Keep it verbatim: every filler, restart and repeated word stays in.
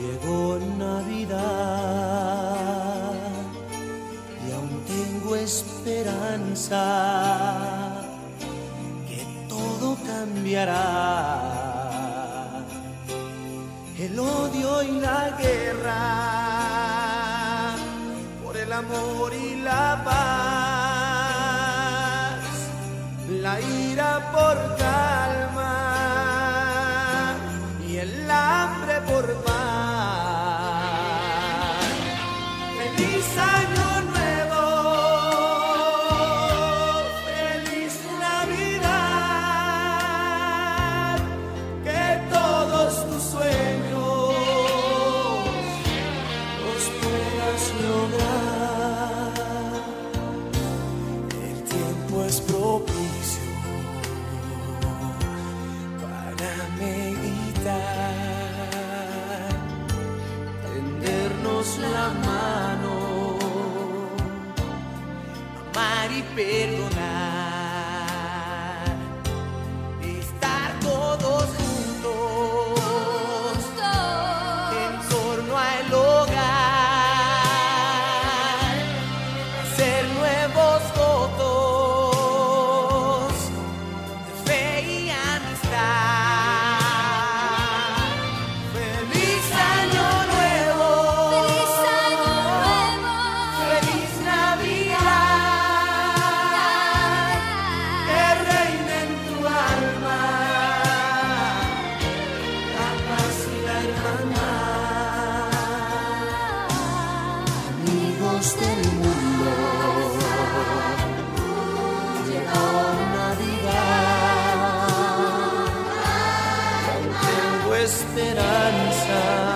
Llegó Navidad y aún tengo esperanza que todo cambiará. El odio y la guerra por el amor y la paz, la ira por calma y el hambre por paz. Feliz año nuevo, feliz Navidad, que todos tus sueños los puedas lograr. El tiempo es propicio para meditar, tendernos la mano, amar y perdonar, estar todos juntos en torno al hogar, hacer nuevos votos de fe y amistad. Feliz año nuevo, Feliz año nuevo, feliz Navidad, que reine en tu alma la paz y la hermandad. Amigos del mundo, llegó Navidad, aún tengo esperanza